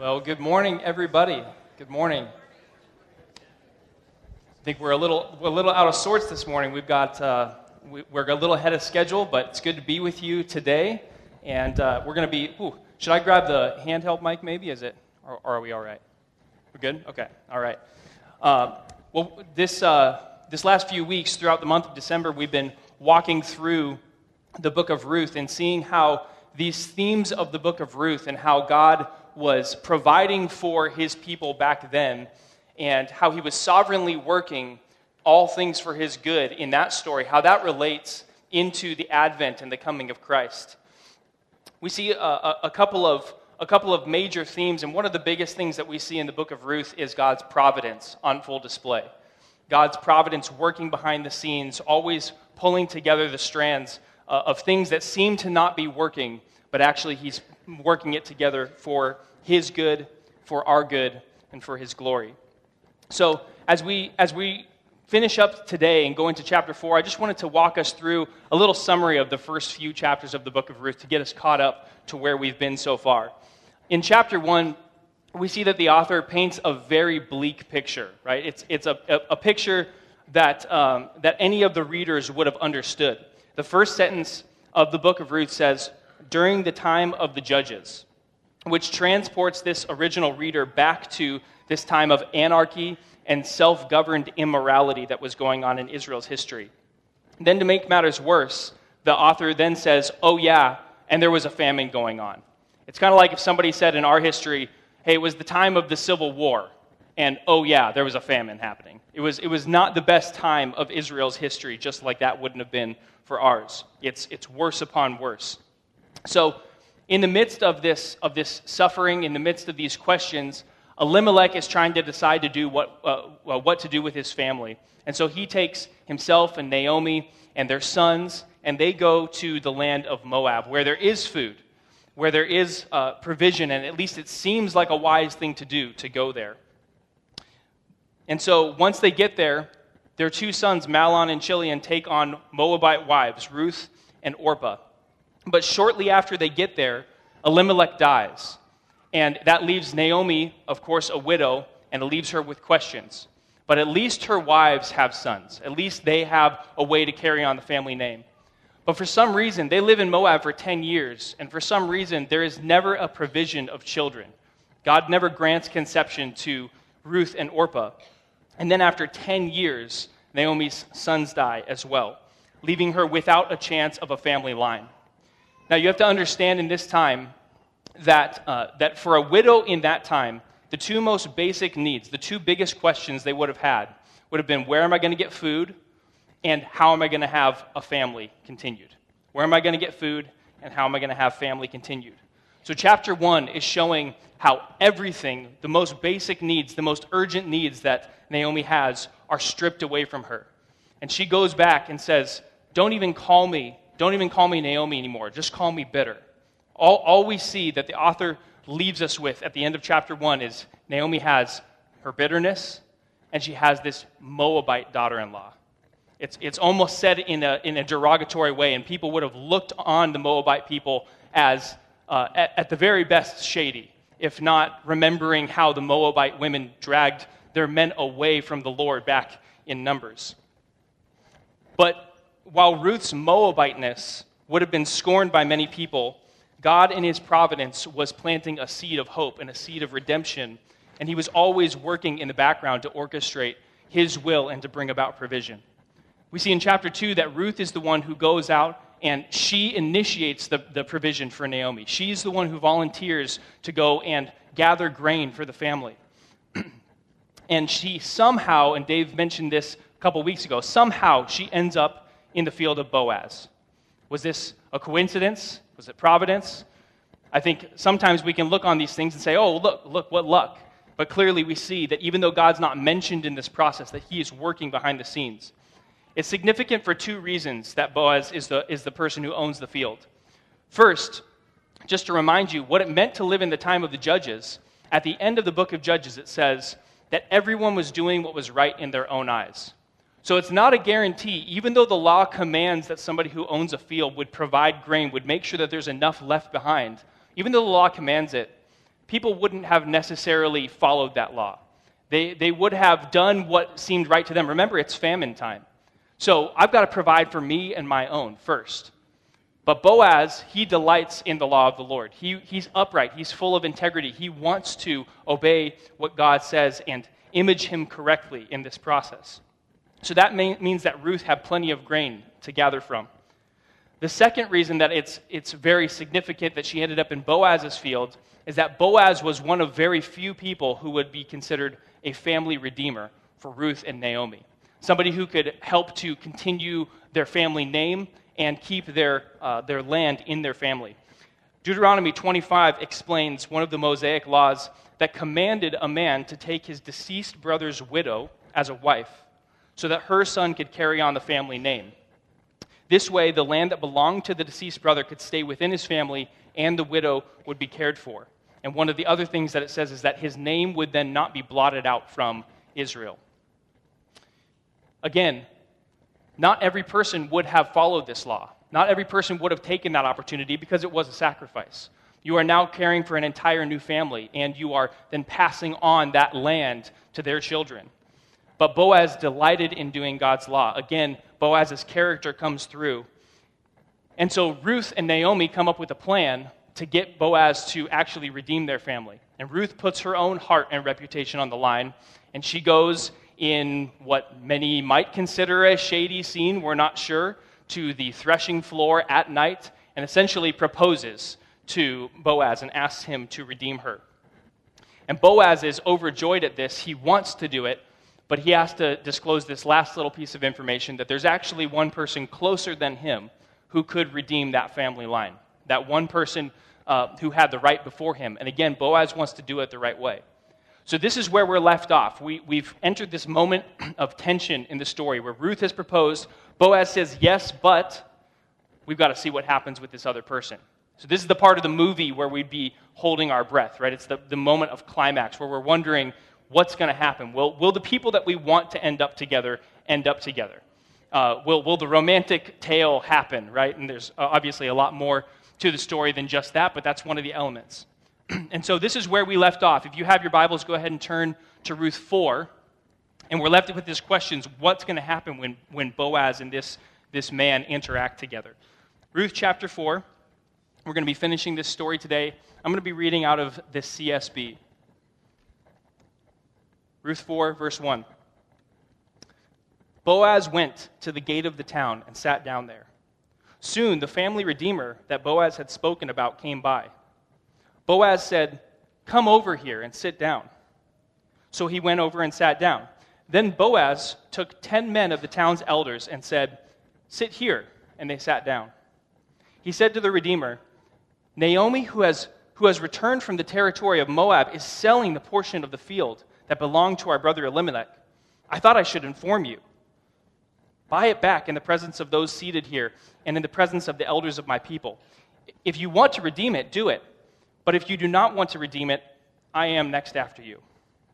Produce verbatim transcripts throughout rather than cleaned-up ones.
Well, good morning, everybody. Good morning. I think we're a little we're a little out of sorts this morning. We've got uh, we, we're a little ahead of schedule, but it's good to be with you today. And uh, we're going to be. Ooh, should I grab the handheld mic? Maybe is it, or, or are we all right? We're good. Okay. All right. Uh, well, this uh, this last few weeks, throughout the month of December, we've been walking through the book of Ruth and seeing how these themes of the book of Ruth and how God was providing for his people back then, and how he was sovereignly working all things for his good in that story, how that relates into the advent and the coming of Christ. We see a, a, a couple of a couple of major themes, and one of the biggest things that we see in the book of Ruth is God's providence on full display. God's providence working behind the scenes, always pulling together the strands uh, of things that seem to not be working, but actually he's working it together for his good, for our good, and for his glory. So as we as we finish up today and go into chapter four, I just wanted to walk us through a little summary of the first few chapters of the book of Ruth to get us caught up to where we've been so far. In chapter one, we see that the author paints a very bleak picture, right? It's it's a, a, a picture that um, that any of the readers would have understood. The first sentence of the book of Ruth says, "During the time of the judges," which transports this original reader back to this time of anarchy and self-governed immorality that was going on in Israel's history. Then, to make matters worse, the author then says, "Oh yeah, and there was a famine going on." It's kind of like if somebody said in our history, "Hey, it was the time of the Civil War," and oh yeah, there was a famine happening. It was it was not the best time of Israel's history, just like that wouldn't have been for ours. It's it's worse upon worse. So, in the midst of this of this suffering, in the midst of these questions, Elimelech is trying to decide to do what uh, well, what to do with his family, and so he takes himself and Naomi and their sons, and they go to the land of Moab, where there is food, where there is uh, provision, and at least it seems like a wise thing to do to go there. And so once they get there, their two sons, Mahlon and Chilion, take on Moabite wives, Ruth and Orpah. But shortly after they get there, Elimelech dies. And that leaves Naomi, of course, a widow, and it leaves her with questions. But at least her wives have sons. At least they have a way to carry on the family name. But for some reason, they live in Moab for ten years, and for some reason, there is never a provision of children. God never grants conception to Ruth and Orpah. And then after ten years, Naomi's sons die as well, leaving her without a chance of a family line. Now, you have to understand in this time that uh, that for a widow in that time, the two most basic needs, the two biggest questions they would have had, would have been, where am I going to get food, and how am I going to have a family continued? Where am I going to get food, and how am I going to have family continued? So chapter one is showing how everything, the most basic needs, the most urgent needs that Naomi has, are stripped away from her. And she goes back and says, don't even call me Don't even call me Naomi anymore. Just call me bitter. All, all we see that the author leaves us with at the end of chapter one is Naomi has her bitterness, and she has this Moabite daughter-in-law. It's it's almost said in a in a derogatory way, and people would have looked on the Moabite people as, uh, at, at the very best, shady, if not remembering how the Moabite women dragged their men away from the Lord back in Numbers. But while Ruth's Moabiteness would have been scorned by many people, God in his providence was planting a seed of hope and a seed of redemption, and he was always working in the background to orchestrate his will and to bring about provision. We see in chapter two that Ruth is the one who goes out and she initiates the, the provision for Naomi. She's the one who volunteers to go and gather grain for the family. And she somehow, and Dave mentioned this a couple weeks ago, somehow she ends up in the field of Boaz. Was this a coincidence? Was it providence? I think sometimes we can look on these things and say, oh, look, look, what luck. But clearly we see that even though God's not mentioned in this process, that he is working behind the scenes. It's significant for two reasons that Boaz is the, is the person who owns the field. First, just to remind you what it meant to live in the time of the Judges, at the end of the book of Judges it says that everyone was doing what was right in their own eyes. So it's not a guarantee, even though the law commands that somebody who owns a field would provide grain, would make sure that there's enough left behind, even though the law commands it, people wouldn't have necessarily followed that law. They, they would have done what seemed right to them. Remember, it's famine time. So I've got to provide for me and my own first. But Boaz, he delights in the law of the Lord. He, he's upright. He's full of integrity. He wants to obey what God says and image him correctly in this process. So that may, means that Ruth had plenty of grain to gather from. The second reason that it's, it's very significant that she ended up in Boaz's field is that Boaz was one of very few people who would be considered a family redeemer for Ruth and Naomi. Somebody who could help to continue their family name and keep their, uh, their land in their family. Deuteronomy twenty-five explains one of the Mosaic laws that commanded a man to take his deceased brother's widow as a wife so that her son could carry on the family name. This way, the land that belonged to the deceased brother could stay within his family, and the widow would be cared for. And one of the other things that it says is that his name would then not be blotted out from Israel. Again, not every person would have followed this law. Not every person would have taken that opportunity because it was a sacrifice. You are now caring for an entire new family, and you are then passing on that land to their children. But Boaz delighted in doing God's law. Again, Boaz's character comes through. And so Ruth and Naomi come up with a plan to get Boaz to actually redeem their family. And Ruth puts her own heart and reputation on the line, and she goes in what many might consider a shady scene, we're not sure, to the threshing floor at night, and essentially proposes to Boaz and asks him to redeem her. And Boaz is overjoyed at this. He wants to do it, but he has to disclose this last little piece of information, that there's actually one person closer than him who could redeem that family line. That one person uh, who had the right before him. And again, Boaz wants to do it the right way. So this is where we're left off. We, we've entered this moment of tension in the story where Ruth has proposed. Boaz says yes, but we've got to see what happens with this other person. So this is the part of the movie where we'd be holding our breath, right? It's the, the moment of climax where we're wondering, what's going to happen? Will, will the people that we want to end up together end up together? Uh, will, will the romantic tale happen, right? And there's obviously a lot more to the story than just that, but that's one of the elements. And so this is where we left off. If you have your Bibles, go ahead and turn to Ruth four. And we're left with this question, what's going to happen when, when Boaz and this, this man interact together? Ruth chapter four. We're going to be finishing this story today. I'm going to be reading out of the C S B. Ruth four, verse one. Boaz went to the gate of the town and sat down there. Soon the family redeemer that Boaz had spoken about came by. Boaz said, "Come over here and sit down." So he went over and sat down. Then Boaz took ten men of the town's elders and said, "Sit here," and they sat down. He said to the redeemer, "Naomi, who has, who has returned from the territory of Moab, is selling the portion of the field that belonged to our brother Elimelech. I thought I should inform you. Buy it back in the presence of those seated here and in the presence of the elders of my people. If you want to redeem it, do it. But if you do not want to redeem it, I am next after you."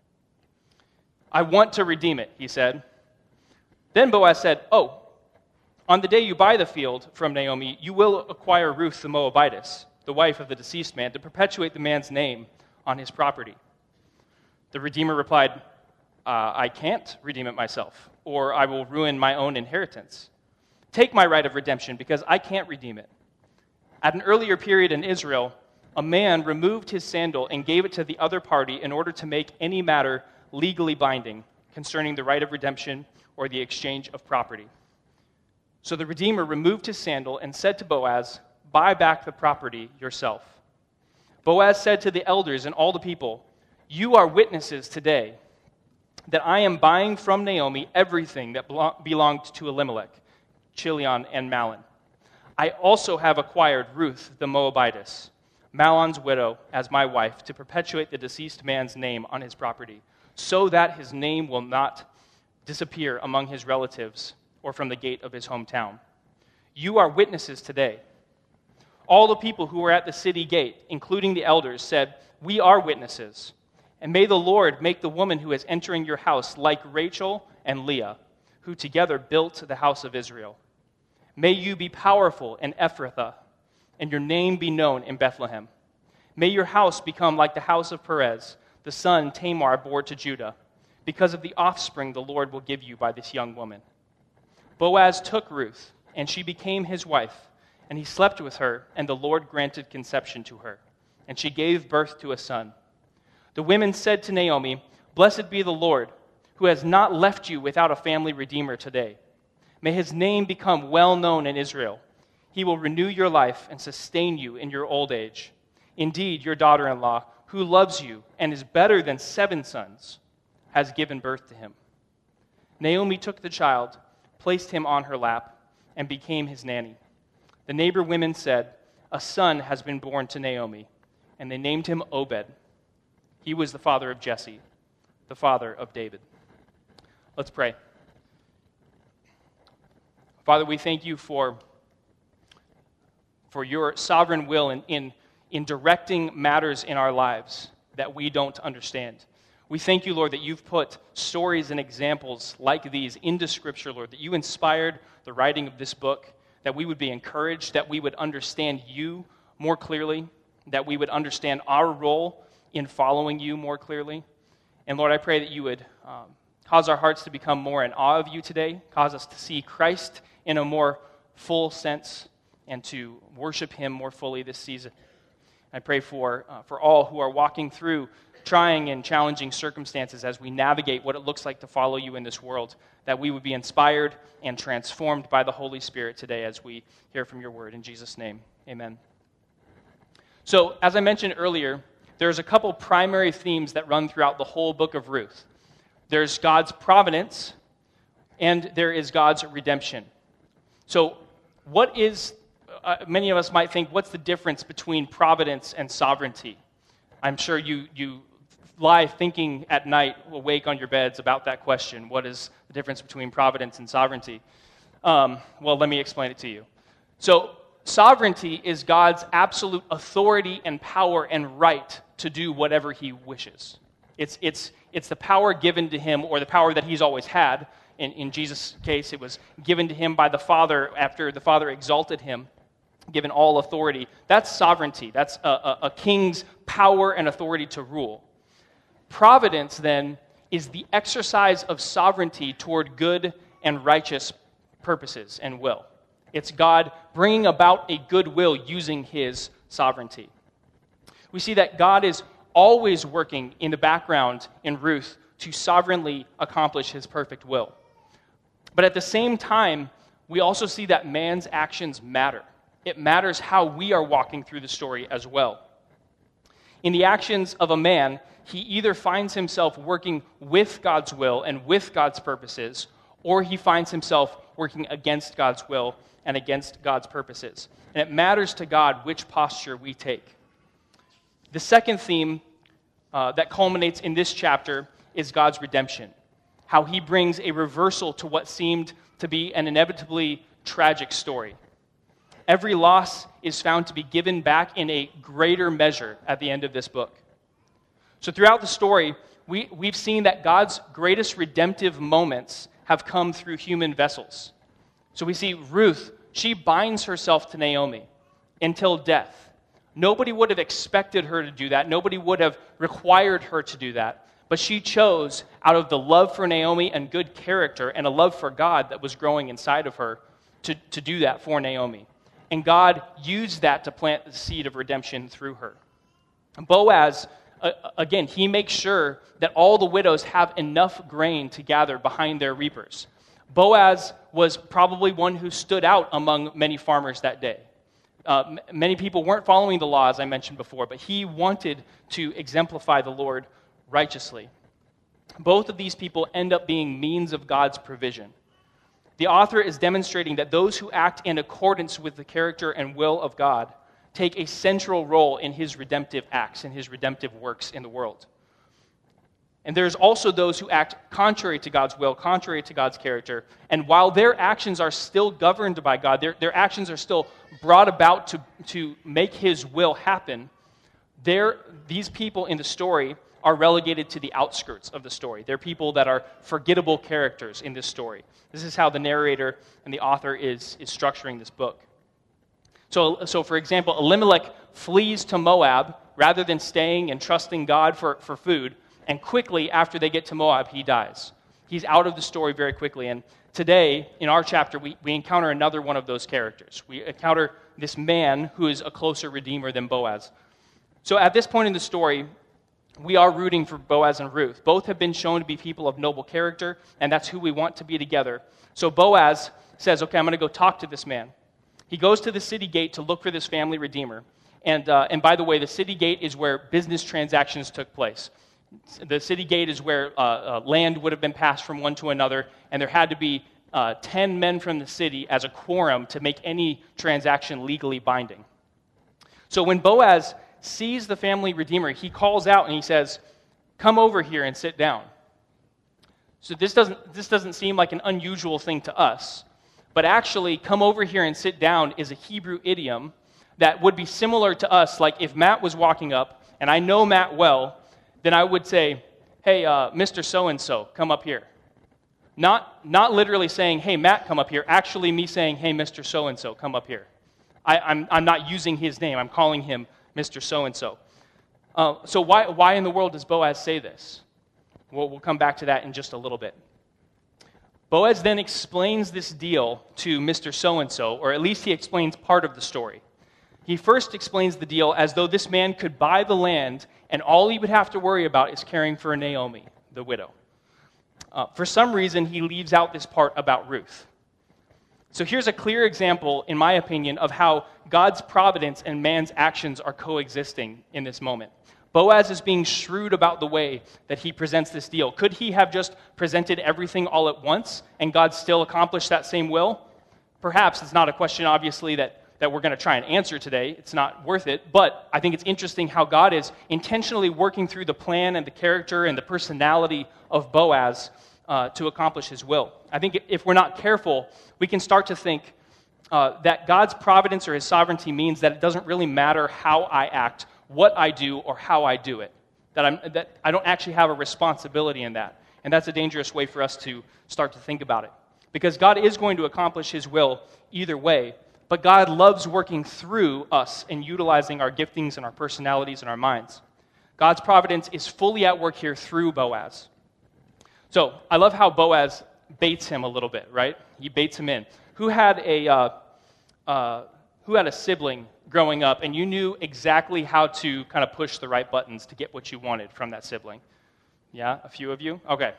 "I want to redeem it," he said. Then Boaz said, "Oh, on the day you buy the field from Naomi, you will acquire Ruth the Moabitess, the wife of the deceased man, to perpetuate the man's name on his property." The Redeemer replied, uh, "I can't redeem it myself, or I will ruin my own inheritance. Take my right of redemption, because I can't redeem it." At an earlier period in Israel, a man removed his sandal and gave it to the other party in order to make any matter legally binding concerning the right of redemption or the exchange of property. So the Redeemer removed his sandal and said to Boaz, "Buy back the property yourself." Boaz said to the elders and all the people, "You are witnesses today that I am buying from Naomi everything that belonged to Elimelech, Chilion, and Mahlon. I also have acquired Ruth the Moabitess, Mahlon's widow, as my wife, to perpetuate the deceased man's name on his property, so that his name will not disappear among his relatives or from the gate of his hometown. You are witnesses today." All the people who were at the city gate, including the elders, said, "We are witnesses. And may the Lord make the woman who is entering your house like Rachel and Leah, who together built the house of Israel. May you be powerful in Ephrathah, and your name be known in Bethlehem. May your house become like the house of Perez, the son Tamar bore to Judah, because of the offspring the Lord will give you by this young woman." Boaz took Ruth, and she became his wife, and he slept with her, and the Lord granted conception to her, and she gave birth to a son. The women said to Naomi, "Blessed be the Lord, who has not left you without a family redeemer today. May his name become well known in Israel. He will renew your life and sustain you in your old age. Indeed, your daughter-in-law, who loves you and is better than seven sons, has given birth to him." Naomi took the child, placed him on her lap, and became his nanny. The neighbor women said, "A son has been born to Naomi," and they named him Obed. He was the father of Jesse, the father of David. Let's pray. Father, we thank you for, for your sovereign will in, in, in directing matters in our lives that we don't understand. We thank you, Lord, that you've put stories and examples like these into Scripture, Lord, that you inspired the writing of this book, that we would be encouraged, that we would understand you more clearly, that we would understand our role in following you more clearly. And Lord, I pray that you would um, cause our hearts to become more in awe of you today, cause us to see Christ in a more full sense, and to worship him more fully this season. I pray for uh, for all who are walking through trying and challenging circumstances as we navigate what it looks like to follow you in this world, that we would be inspired and transformed by the Holy Spirit today as we hear from your word. In Jesus' name, amen. So, as I mentioned earlier, there's a couple primary themes that run throughout the whole book of Ruth. There's God's providence, and there is God's redemption. So, what is, uh, many of us might think, what's the difference between providence and sovereignty? I'm sure you you lie thinking at night, awake on your beds about that question. What is the difference between providence and sovereignty? Um, well, let me explain it to you. So, sovereignty is God's absolute authority and power and right to do whatever he wishes. It's it's it's the power given to him, or the power that he's always had. In, in Jesus' case, it was given to him by the Father after the Father exalted him, given all authority. That's sovereignty. That's a, a, a king's power and authority to rule. Providence, then, is the exercise of sovereignty toward good and righteous purposes and will. It's God bringing about a good will using his sovereignty. We see that God is always working in the background in Ruth to sovereignly accomplish his perfect will. But at the same time, we also see that man's actions matter. It matters how we are walking through the story as well. In the actions of a man, he either finds himself working with God's will and with God's purposes, or he finds himself working against God's will and against God's purposes. And it matters to God which posture we take. The second theme uh, that culminates in this chapter is God's redemption, how he brings a reversal to what seemed to be an inevitably tragic story. Every loss is found to be given back in a greater measure at the end of this book. So throughout the story, we, we've seen that God's greatest redemptive moments have come through human vessels. So we see Ruth, she binds herself to Naomi until death. Nobody would have expected her to do that. Nobody would have required her to do that. But she chose, out of the love for Naomi and good character and a love for God that was growing inside of her, to, to do that for Naomi. And God used that to plant the seed of redemption through her. Boaz, uh, again, he makes sure that all the widows have enough grain to gather behind their reapers. Boaz was probably one who stood out among many farmers that day. Uh, m- many people weren't following the law, as I mentioned before, but he wanted to exemplify the Lord righteously. Both of these people end up being means of God's provision. The author is demonstrating that those who act in accordance with the character and will of God take a central role in his redemptive acts, in his redemptive works in the world. And there's also those who act contrary to God's will, contrary to God's character. And while their actions are still governed by God, their, their actions are still brought about to, to make his will happen, these people in the story are relegated to the outskirts of the story. They're people that are forgettable characters in this story. This is how the narrator and the author is, is structuring this book. So, so, for example, Elimelech flees to Moab rather than staying and trusting God for, for food. And quickly, after they get to Moab, he dies. He's out of the story very quickly. And today, in our chapter, we, we encounter another one of those characters. We encounter this man who is a closer redeemer than Boaz. So at this point in the story, we are rooting for Boaz and Ruth. Both have been shown to be people of noble character, and that's who we want to be together. So Boaz says, okay, I'm going to go talk to this man. He goes to the city gate to look for this family redeemer. And, uh, and by the way, the city gate is where business transactions took place. The city gate is where uh, uh, land would have been passed from one to another, and there had to be uh, ten men from the city as a quorum to make any transaction legally binding. So when Boaz sees the family redeemer, he calls out and he says, come over here and sit down. So this doesn't, this doesn't seem like an unusual thing to us, but actually, come over here and sit down is a Hebrew idiom that would be similar to us. Like if Matt was walking up, and I know Matt well, then I would say, hey, uh, Mister So-and-so, come up here. Not, not literally saying, hey, Matt, come up here. Actually, me saying, hey, Mister So-and-so, come up here. I, I'm, I'm not using his name. I'm calling him Mister So-and-so. Uh, so why, why in the world does Boaz say this? Well, we'll come back to that in just a little bit. Boaz then explains this deal to Mister So-and-so, or at least he explains part of the story. He first explains the deal as though this man could buy the land, and all he would have to worry about is caring for Naomi, the widow. Uh, for some reason, he leaves out this part about Ruth. So here's a clear example, in my opinion, of how God's providence and man's actions are coexisting in this moment. Boaz is being shrewd about the way that he presents this deal. Could he have just presented everything all at once and God still accomplished that same will? Perhaps. It's not a question, obviously, that, that we're going to try and answer today. It's not worth it. But I think it's interesting how God is intentionally working through the plan and the character and the personality of Boaz uh, to accomplish his will. I think if we're not careful, we can start to think uh, that God's providence or his sovereignty means that it doesn't really matter how I act, what I do, or how I do it. That, I'm, that I don't actually have a responsibility in that. And that's a dangerous way for us to start to think about it. Because God is going to accomplish his will either way, but God loves working through us and utilizing our giftings and our personalities and our minds. God's providence is fully at work here through Boaz. So I love how Boaz baits him a little bit, right? He baits him in. Who had a uh, uh, who had a sibling growing up, and you knew exactly how to kind of push the right buttons to get what you wanted from that sibling? Yeah, a few of you? Okay.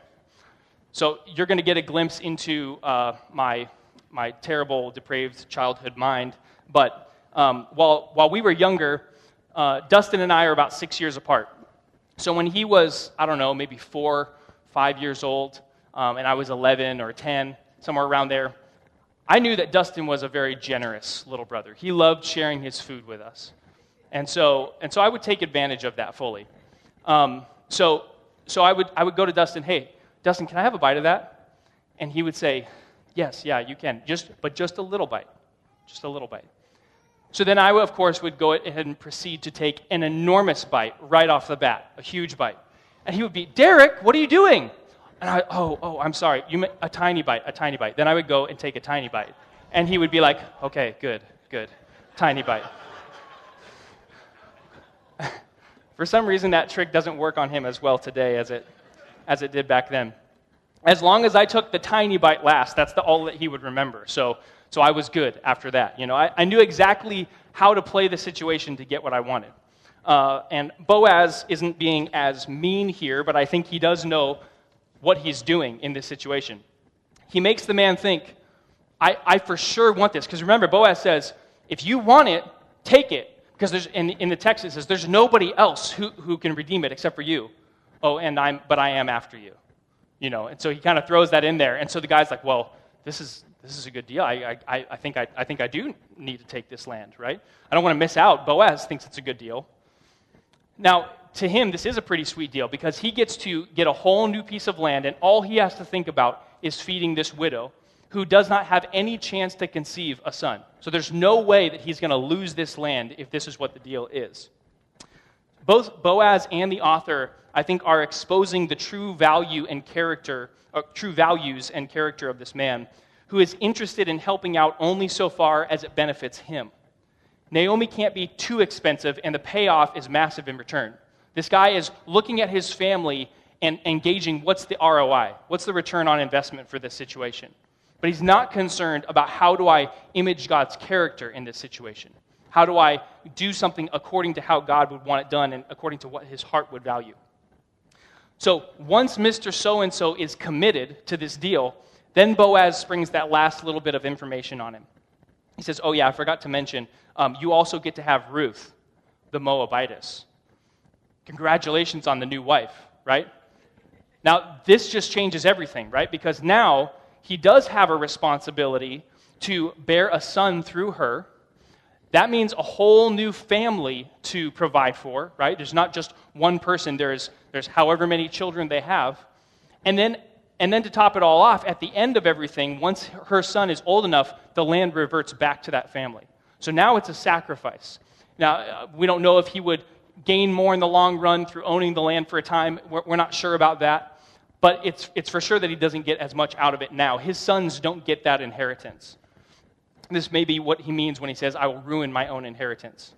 So you're going to get a glimpse into uh, my my terrible, depraved childhood mind. But um, while while we were younger, uh, Dustin and I are about six years apart. So when he was, I don't know, maybe four, five years old, um, and I was eleven or ten, somewhere around there, I knew that Dustin was a very generous little brother. He loved sharing his food with us. And so and so I would take advantage of that fully. Um, so so I would I would go to Dustin, hey, Dustin, can I have a bite of that? And he would say, yes, yeah, you can, just but just a little bite, just a little bite. So then I, of course, would go ahead and proceed to take an enormous bite right off the bat, a huge bite. And he would be, Derek, what are you doing? And I, oh, oh, I'm sorry, you meant a tiny bite, a tiny bite. Then I would go and take a tiny bite. And he would be like, okay, good, good, tiny bite. For some reason, that trick doesn't work on him as well today as it as it did back then. As long as I took the tiny bite last, that's the, all that he would remember. So so I was good after that. You know, I, I knew exactly how to play the situation to get what I wanted. Uh, and Boaz isn't being as mean here, but I think he does know what he's doing in this situation. He makes the man think, I, I for sure want this. Because remember, Boaz says, if you want it, take it. Because there's in, in the text it says, there's nobody else who, who can redeem it except for you. Oh, and I'm but I am after you. You know, and so he kind of throws that in there. And so the guy's like, well, this is this is a good deal. I I, I think I I think I do need to take this land, right? I don't want to miss out. Boaz thinks it's a good deal. Now, to him, this is a pretty sweet deal because he gets to get a whole new piece of land, and all he has to think about is feeding this widow who does not have any chance to conceive a son. So there's no way that he's going to lose this land if this is what the deal is. Both Boaz and the author, I think, are exposing the true value and character, or true values and character of this man, who is interested in helping out only so far as it benefits him. Naomi can't be too expensive, and the payoff is massive in return. This guy is looking at his family and engaging what's the R O I, what's the return on investment for this situation. But he's not concerned about how do I image God's character in this situation. How do I do something according to how God would want it done and according to what his heart would value? So once Mister So-and-so is committed to this deal, then Boaz springs that last little bit of information on him. He says, oh yeah, I forgot to mention, um, you also get to have Ruth, the Moabitess. Congratulations on the new wife, right? Now, this just changes everything, right? Because now he does have a responsibility to bear a son through her. That means a whole new family to provide for, right? There's not just one person. There's there's however many children they have. And then and then to top it all off, at the end of everything, once her son is old enough, the land reverts back to that family. So now it's a sacrifice. Now, uh, we don't know if he would gain more in the long run through owning the land for a time. We're, we're not sure about that. But it's it's for sure that he doesn't get as much out of it now. His sons don't get that inheritance. This may be what he means when he says, I will ruin my own inheritance.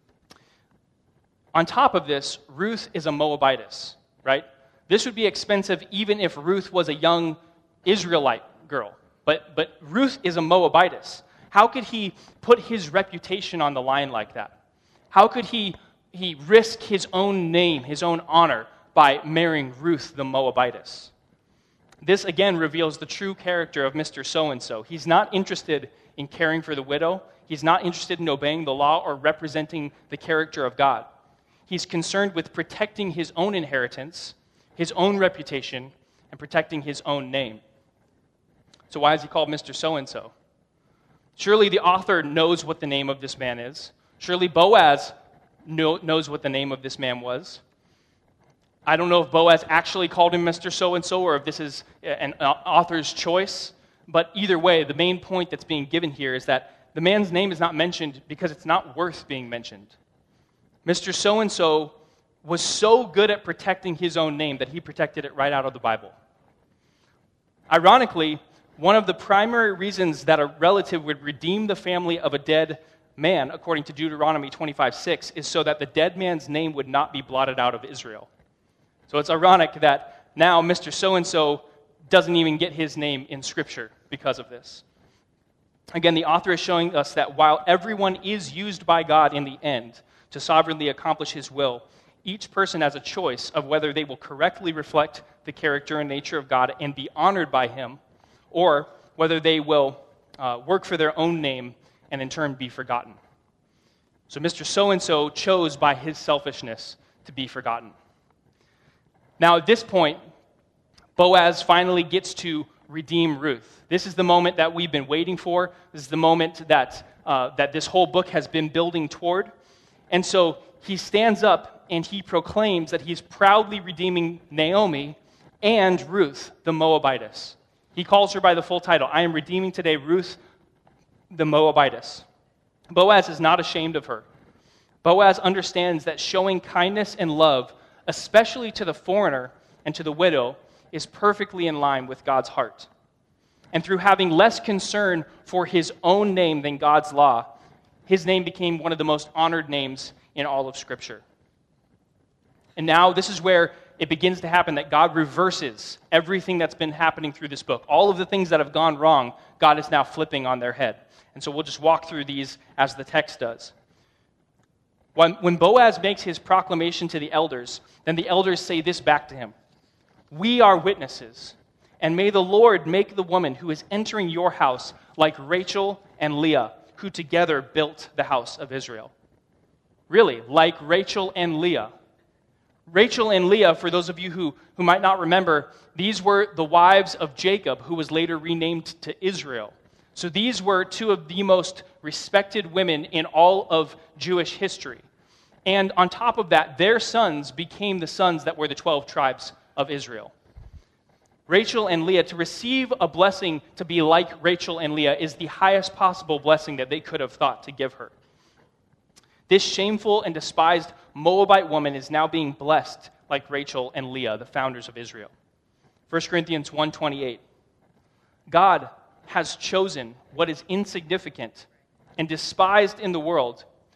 On top of this, Ruth is a Moabitess, right? This would be expensive even if Ruth was a young Israelite girl. But, but Ruth is a Moabitess. How could he put his reputation on the line like that? How could he, he risk his own name, his own honor, by marrying Ruth the Moabitess? This again reveals the true character of Mister So-and-so. He's not interested in caring for the widow. He's not interested in obeying the law or representing the character of God. He's concerned with protecting his own inheritance, his own reputation, and protecting his own name. So why is he called Mister So-and-so? Surely the author knows what the name of this man is. Surely Boaz know, knows what the name of this man was. I don't know if Boaz actually called him Mister So-and-so or if this is an author's choice, but either way, the main point that's being given here is that the man's name is not mentioned because it's not worth being mentioned. Mister So-and-so was so good at protecting his own name that he protected it right out of the Bible. Ironically, one of the primary reasons that a relative would redeem the family of a dead man, according to Deuteronomy twenty-five six, is so that the dead man's name would not be blotted out of Israel. So it's ironic that now Mister So-and-so doesn't even get his name in Scripture because of this. Again, the author is showing us that while everyone is used by God in the end to sovereignly accomplish his will, each person has a choice of whether they will correctly reflect the character and nature of God and be honored by him, or whether they will uh, work for their own name and in turn be forgotten. So Mister So-and-so chose by his selfishness to be forgotten. Now at this point, Boaz finally gets to redeem Ruth. This is the moment that we've been waiting for. This is the moment that, uh, that this whole book has been building toward. And so he stands up and he proclaims that he's proudly redeeming Naomi and Ruth, the Moabitess. He calls her by the full title, I am redeeming today Ruth, the Moabitess. Boaz is not ashamed of her. Boaz understands that showing kindness and love, especially to the foreigner and to the widow, is perfectly in line with God's heart. And through having less concern for his own name than God's law, his name became one of the most honored names in all of Scripture. And now this is where it begins to happen, that God reverses everything that's been happening through this book. All of the things that have gone wrong, God is now flipping on their head. And so we'll just walk through these as the text does. When, when Boaz makes his proclamation to the elders, then the elders say this back to him. We are witnesses, and may the Lord make the woman who is entering your house like Rachel and Leah, who together built the house of Israel. Really, like Rachel and Leah. Rachel and Leah, for those of you who, who might not remember, these were the wives of Jacob, who was later renamed to Israel. So these were two of the most respected women in all of Jewish history. And on top of that, their sons became the sons that were the twelve tribes of Israel. Rachel and Leah, to receive a blessing to be like Rachel and Leah is the highest possible blessing that they could have thought to give her. This shameful and despised Moabite woman is now being blessed like Rachel and Leah, the founders of Israel. First Corinthians one twenty-eight. God has chosen what is insignificant and despised in the world,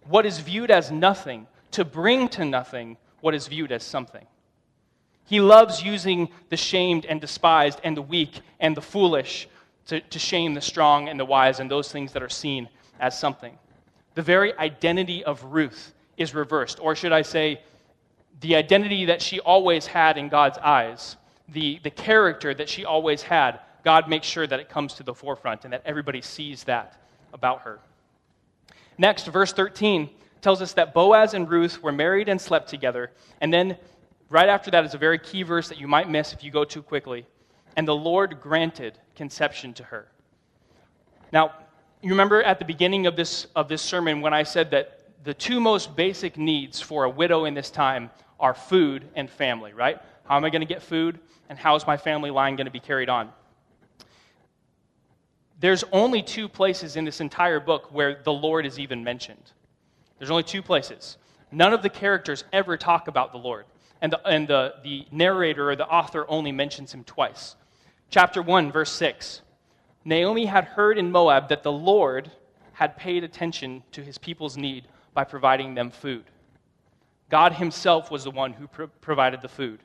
what is viewed as nothing to bring to nothing what is viewed as something. He loves using the shamed and despised and the weak and the foolish to, to shame the strong and the wise and those things that are seen as something. The very identity of Ruth is reversed, or should I say, the identity that she always had in God's eyes, the, the character that she always had, God makes sure that it comes to the forefront and that everybody sees that about her. Next, verse thirteen tells us that Boaz and Ruth were married and slept together, and then right after that is a very key verse that you might miss if you go too quickly. And the Lord granted conception to her. Now, you remember at the beginning of this, of this sermon when I said that the two most basic needs for a widow in this time are food and family, right? How am I going to get food, and how is my family line going to be carried on? There's only two places in this entire book where the Lord is even mentioned. There's only two places. None of the characters ever talk about the Lord. And the, and the, the narrator or the author only mentions him twice. Chapter one, verse six. Naomi had heard in Moab that the Lord had paid attention to his people's need by providing them food. God himself was the one who pro- provided the food.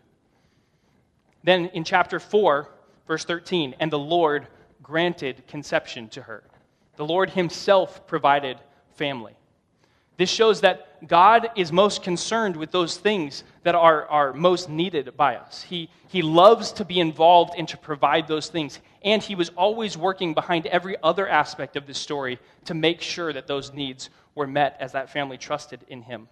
Then in chapter four, verse thirteen, and the Lord granted conception to her. The Lord himself provided family. This shows that God is most concerned with those things that are, are most needed by us. He, he loves to be involved and to provide those things. And he was always working behind every other aspect of this story to make sure that those needs were met as that family trusted in him.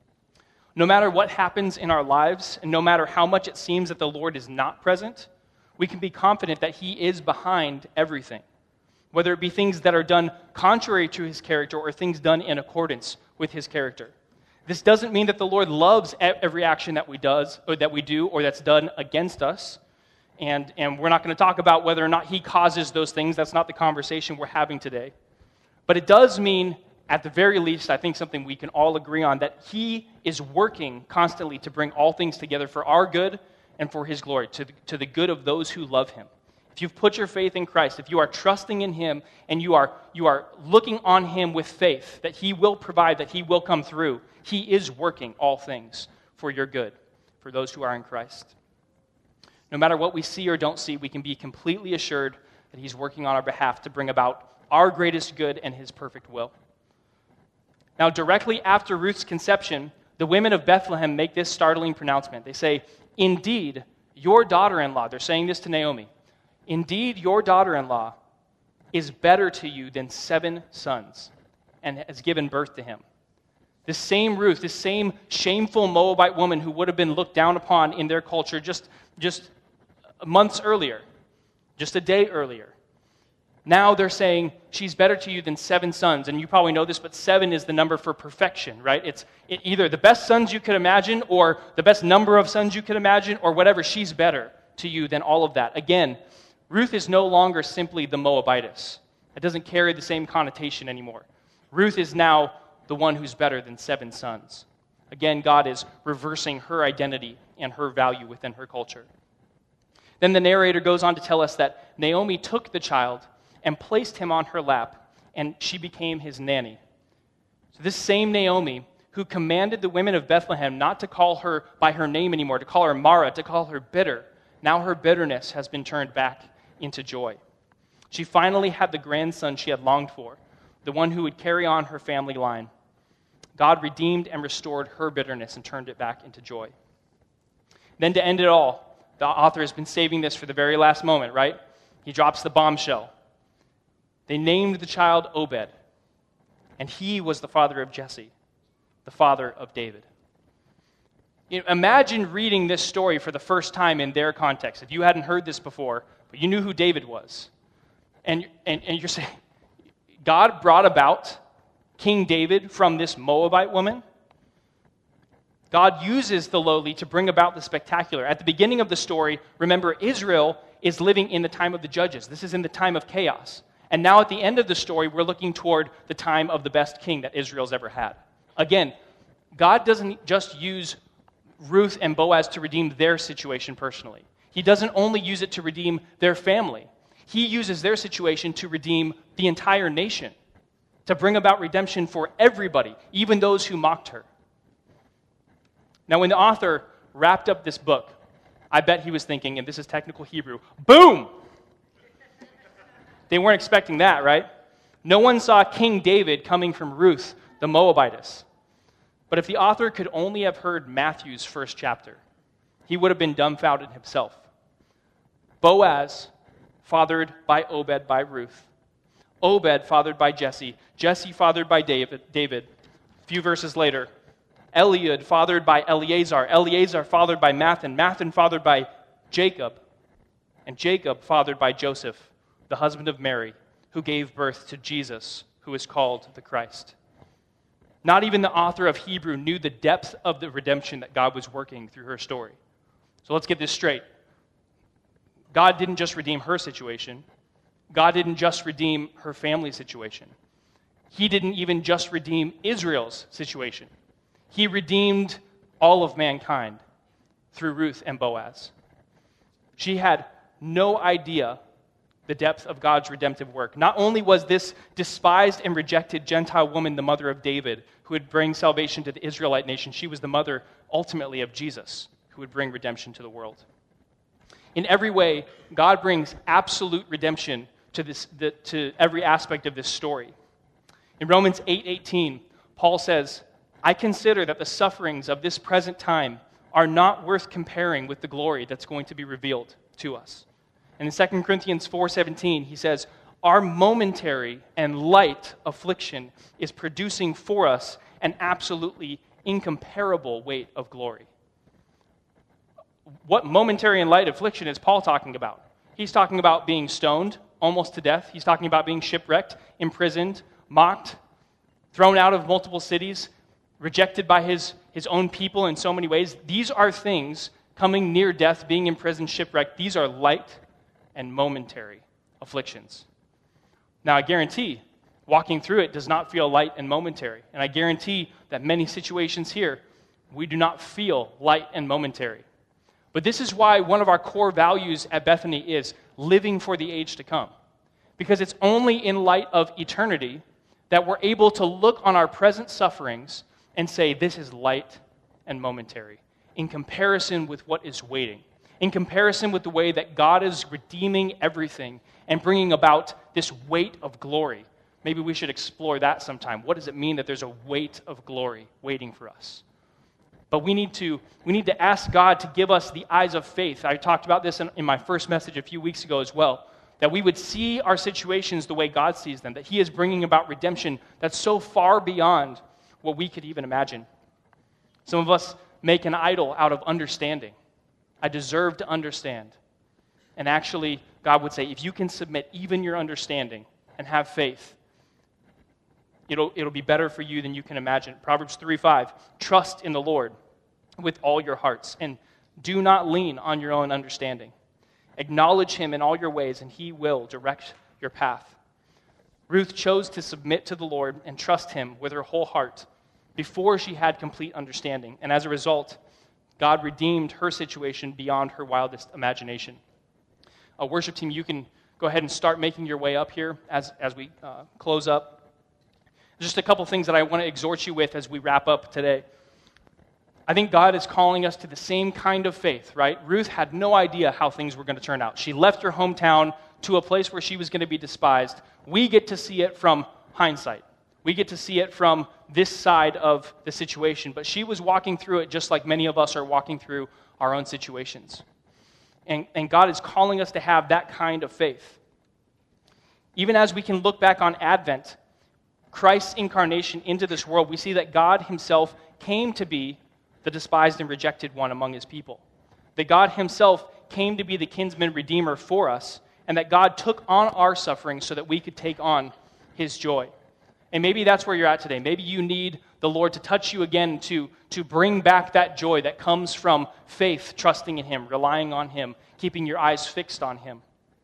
No matter what happens in our lives, and no matter how much it seems that the Lord is not present, we can be confident that he is behind everything. Whether it be things that are done contrary to his character or things done in accordance with his character. This doesn't mean that the Lord loves every action that we does or that we do or that's done against us. And, and we're not going to talk about whether or not he causes those things. That's not the conversation we're having today. But it does mean, at the very least, I think something we can all agree on, that he is working constantly to bring all things together for our good and for his glory, to the, to the good of those who love him. If you've put your faith in Christ, if you are trusting in him and you are, you are looking on him with faith that he will provide, that he will come through, he is working all things for your good, for those who are in Christ. No matter what we see or don't see, we can be completely assured that he's working on our behalf to bring about our greatest good and his perfect will. Now, directly after Ruth's conception, the women of Bethlehem make this startling pronouncement. They say, "Indeed, your daughter-in-law," they're saying this to Naomi, "indeed, your daughter-in-law is better to you than seven sons and has given birth to him." This same Ruth, this same shameful Moabite woman who would have been looked down upon in their culture just, just months earlier, just a day earlier. Now they're saying, she's better to you than seven sons. And you probably know this, but seven is the number for perfection, right? It's either the best sons you could imagine or the best number of sons you could imagine or whatever. She's better to you than all of that. Again, Ruth is no longer simply the Moabitess. It doesn't carry the same connotation anymore. Ruth is now the one who's better than seven sons. Again, God is reversing her identity and her value within her culture. Then the narrator goes on to tell us that Naomi took the child and placed him on her lap, and she became his nanny. So this same Naomi, who commanded the women of Bethlehem not to call her by her name anymore, to call her Mara, to call her bitter, now her bitterness has been turned back into joy. She finally had the grandson she had longed for, the one who would carry on her family line. God redeemed and restored her bitterness and turned it back into joy. Then to end it all, the author has been saving this for the very last moment, right? He drops the bombshell. They named the child Obed, and he was the father of Jesse, the father of David. You know, imagine reading this story for the first time in their context. If you hadn't heard this before, but you knew who David was. And, and, and you're saying, God brought about King David from this Moabite woman? God uses the lowly to bring about the spectacular. At the beginning of the story, remember, Israel is living in the time of the judges. This is in the time of chaos. And now at the end of the story, we're looking toward the time of the best king that Israel's ever had. Again, God doesn't just use Ruth and Boaz to redeem their situation personally. He doesn't only use it to redeem their family. He uses their situation to redeem the entire nation. to bring about redemption for everybody, even those who mocked her. Now, when the author wrapped up this book, I bet he was thinking, and this is technical Hebrew, boom! They weren't expecting that, right? No one saw King David coming from Ruth, the Moabitess. But if the author could only have heard Matthew's first chapter, he would have been dumbfounded himself. Boaz, fathered by Obed by Ruth. Obed, fathered by Jesse. Jesse, fathered by David. David. A few verses later, Eliud, fathered by Eleazar. Eleazar, fathered by Mathan. Mathan, fathered by Jacob. And Jacob, fathered by Joseph, the husband of Mary, who gave birth to Jesus, who is called the Christ. Not even the author of Hebrew knew the depth of the redemption that God was working through her story. So let's get this straight. God didn't just redeem her situation. God didn't just redeem her family situation. He didn't even just redeem Israel's situation. He redeemed all of mankind through Ruth and Boaz. She had no idea the depth of God's redemptive work. Not only was this despised and rejected Gentile woman the mother of David, who would bring salvation to the Israelite nation, she was the mother, ultimately, of Jesus, who would bring redemption to the world. In every way, God brings absolute redemption to, this, the, to every aspect of this story. In Romans eight eighteen, Paul says, I consider that the sufferings of this present time are not worth comparing with the glory that's going to be revealed to us. And in Second Corinthians four seventeen, he says, our momentary and light affliction is producing for us an absolutely incomparable weight of glory. What momentary and light affliction is Paul talking about? He's talking about being stoned almost to death. He's talking about being shipwrecked, imprisoned, mocked, thrown out of multiple cities, rejected by his, his own people in so many ways. These are things coming near death, being imprisoned, shipwrecked. These are light and momentary afflictions. Now, I guarantee walking through it does not feel light and momentary. And I guarantee that many situations here, we do not feel light and momentary. But this is why one of our core values at Bethany is living for the age to come. Because it's only in light of eternity that we're able to look on our present sufferings and say, this is light and momentary, in comparison with what is waiting, in comparison with the way that God is redeeming everything and bringing about this weight of glory. Maybe we should explore that sometime. What does it mean that there's a weight of glory waiting for us? But we need to we need to ask God to give us the eyes of faith. I talked about this in, in my first message a few weeks ago as well, that we would see our situations the way God sees them, that He is bringing about redemption that's so far beyond what we could even imagine. Some of us make an idol out of understanding. I deserve to understand. And actually, God would say, if you can submit even your understanding and have faith, it'll, it'll be better for you than you can imagine. Proverbs three five, trust in the Lord with all your hearts, and do not lean on your own understanding. Acknowledge Him in all your ways, and He will direct your path. Ruth chose to submit to the Lord and trust Him with her whole heart before she had complete understanding. And as a result, God redeemed her situation beyond her wildest imagination. Uh, worship team, you can go ahead and start making your way up here as, as we uh, close up. Just a couple things that I want to exhort you with as we wrap up today. I think God is calling us to the same kind of faith, right? Ruth had no idea how things were going to turn out. She left her hometown to a place where she was going to be despised. We get to see it from hindsight. We get to see it from this side of the situation. But she was walking through it just like many of us are walking through our own situations. And, and God is calling us to have that kind of faith. Even as we can look back on Advent, Christ's incarnation into this world, we see that God Himself came to be the despised and rejected one among His people. That God Himself came to be the kinsman redeemer for us, and that God took on our suffering so that we could take on His joy. And maybe that's where you're at today. Maybe you need the Lord to touch you again to, to bring back that joy that comes from faith, trusting in Him, relying on Him, keeping your eyes fixed on Him.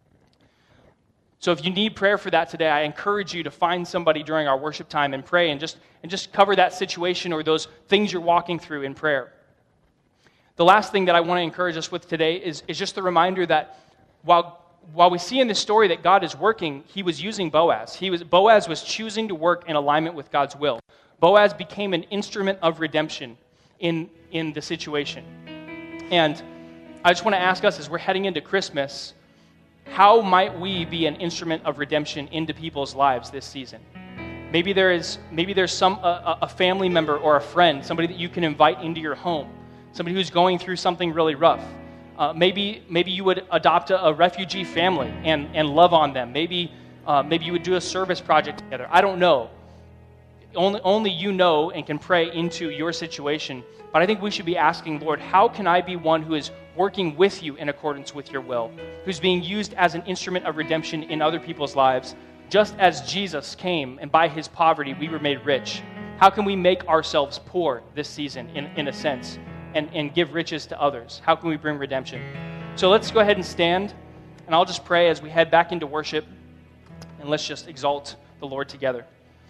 So if you need prayer for that today, I encourage you to find somebody during our worship time and pray and just, and just cover that situation or those things you're walking through in prayer. The last thing that I want to encourage us with today is, is just the reminder that while while we see in this story that God is working, he was using Boaz. He was Boaz was choosing to work in alignment with God's will. Boaz became an instrument of redemption in, in the situation. And I just want to ask us, as we're heading into Christmas, how might we be an instrument of redemption into people's lives this season? Maybe there is maybe there's some a, a family member or a friend, somebody that you can invite into your home, somebody who's going through something really rough. Uh, maybe maybe you would adopt a, a refugee family and, and love on them. Maybe uh, maybe you would do a service project together. I don't know. Only only you know and can pray into your situation. But I think we should be asking, Lord, how can I be one who is working with you in accordance with your will, who's being used as an instrument of redemption in other people's lives, just as Jesus came and by his poverty we were made rich? How can we make ourselves poor this season, in, in a sense, and, and give riches to others? How can we bring redemption? So let's go ahead and stand, and I'll just pray as we head back into worship, and let's just exalt the Lord together.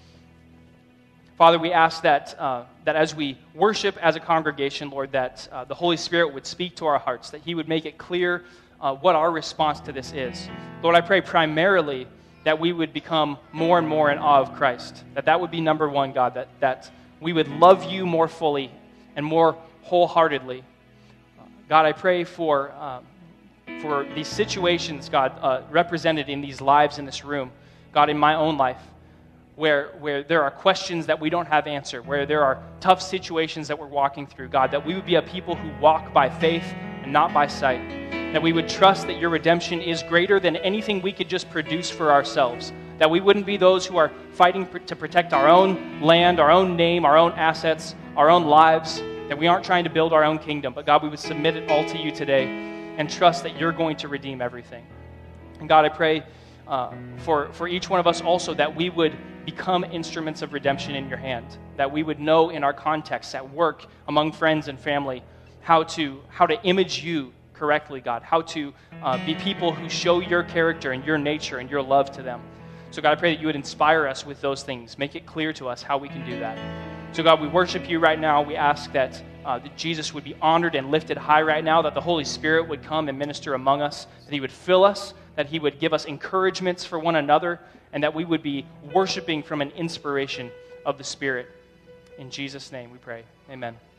Father, we ask that uh, that as we worship as a congregation, Lord, that uh, the Holy Spirit would speak to our hearts, that he would make it clear uh, what our response to this is. Lord, I pray primarily that we would become more and more in awe of Christ, that that would be number one, God, that, that we would love you more fully and more wholeheartedly. Uh, God, I pray for, um, for these situations, God, uh, represented in these lives in this room, God, in my own life, where where there are questions that we don't have answer, where there are tough situations that we're walking through, God, that we would be a people who walk by faith and not by sight, that we would trust that your redemption is greater than anything we could just produce for ourselves, that we wouldn't be those who are fighting to protect our own land, our own name, our own assets, our own lives, that we aren't trying to build our own kingdom, but God, we would submit it all to you today and trust that you're going to redeem everything. And God, I pray uh, for, for each one of us also that we would become instruments of redemption in your hand, that we would know in our context, at work, among friends and family, how to how to image you correctly, God, how to uh, be people who show your character and your nature and your love to them. So God, I pray that you would inspire us with those things, make it clear to us how we can do that. So God, we worship you right now. We ask that, uh, that Jesus would be honored and lifted high right now, that the Holy Spirit would come and minister among us, that he would fill us, that he would give us encouragements for one another, and that we would be worshiping from an inspiration of the Spirit. In Jesus' name we pray. Amen.